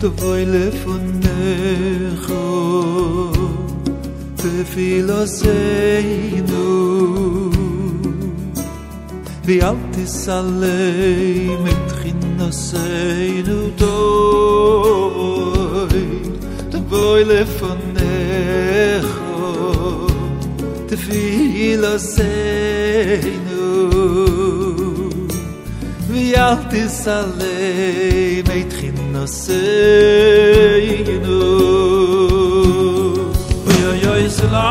תבואי לפניך תפילותינו ואל תסלם את חינתנו תבואי לפניך תפילותינו ואל תסלם את חינתנו אוי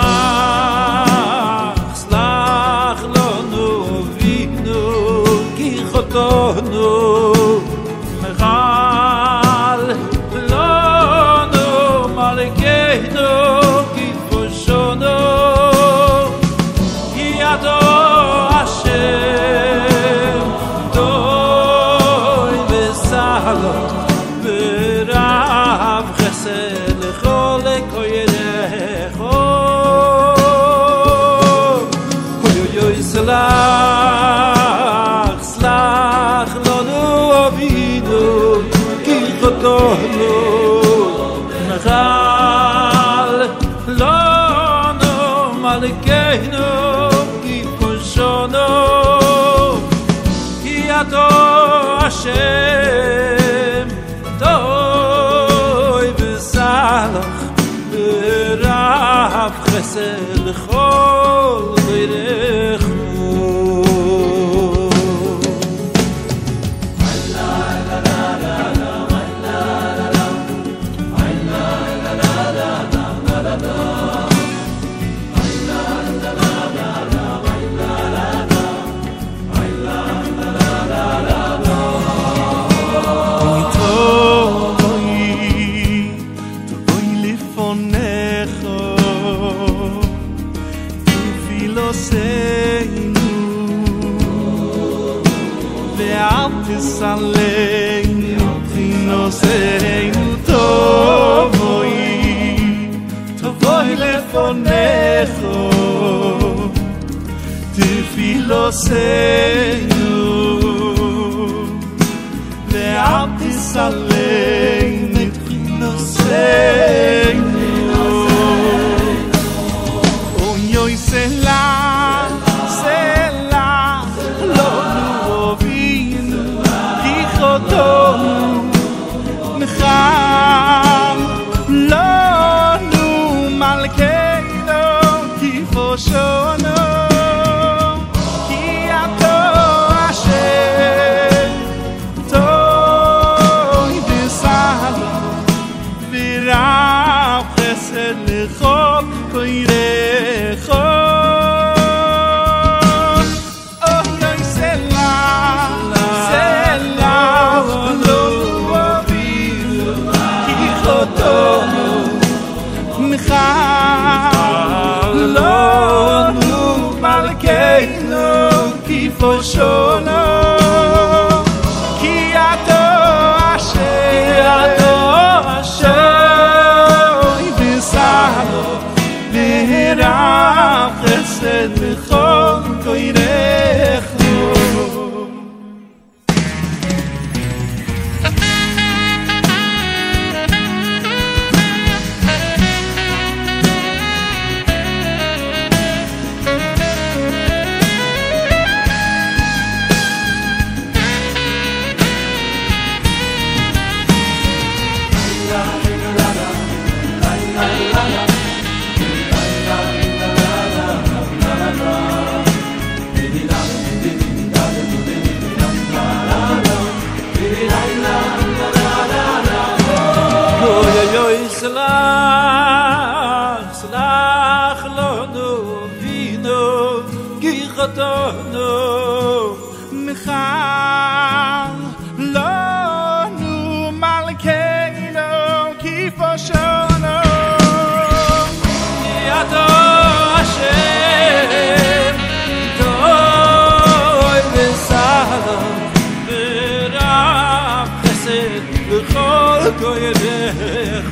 סלח לנו אבינו כי חטאנו מחל לנו מלכנו כי פשענו כי אתה השם טוב וסלח ורב חסד לכל קוירך סלח לנו אבינו כי חטאנו מחל לנו מלכנו כי פשענו כי אתה השם טוב וסלח ורב חסד לכל דרך Salenu tinoseinu tovoi lefonecho tefilosenu ve'al tisalenu tinoseinu oyoy selah lo נחם לנו מלכנו כי פשענו כי אתה השם טוב וסלח ורב חסד לכל קוירך לנו מלכנו כי פשענו כי אתה השם וסלח ורב חסד לכל קוירך סלח לנו אבינו כי חטאנו מחל לנו מלכנו כי פשענו כי אתה השם טוב וסלח ורב חסד לכל קוירך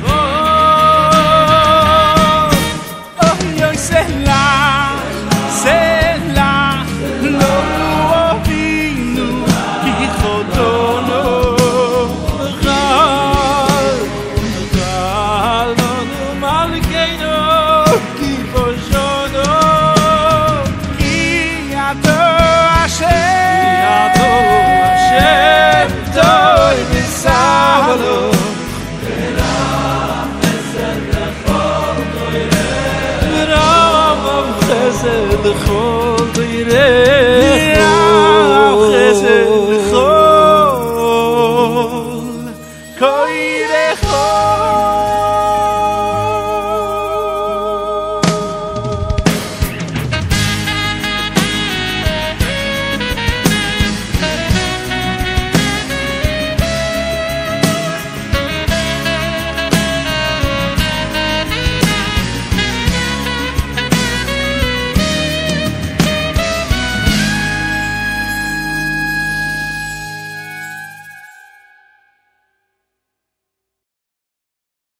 Selah, lo avinu, ki Chesed